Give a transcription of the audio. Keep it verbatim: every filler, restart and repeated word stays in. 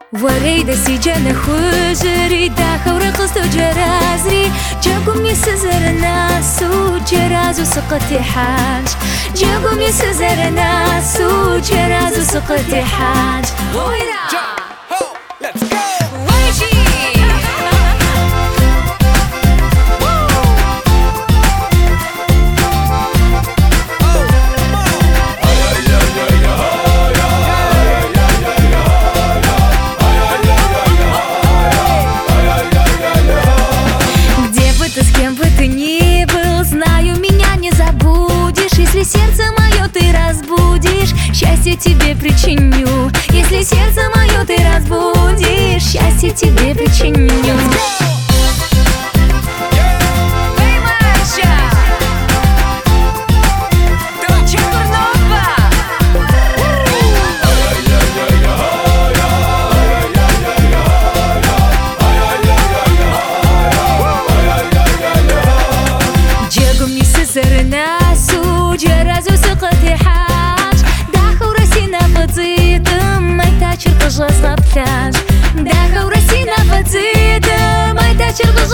وريد سيجانا خوزري داخل ورقصت وجرازري جاكم يسزر الناس وجراز وسقطي حاج جاكم يسزر الناس وجراز وسقطي حاج С кем бы ты ни был, знаю, меня не забудешь. Если сердце мое ты разбудишь, счастье тебе причиню. Если сердце мое ты разбудишь, счастье тебе причиню. سرناسو جرازو سقطي حاج داخل راسينا فزيد ما يتاجر قجاز غبتاج داخل راسينا فزيد ما يتاجر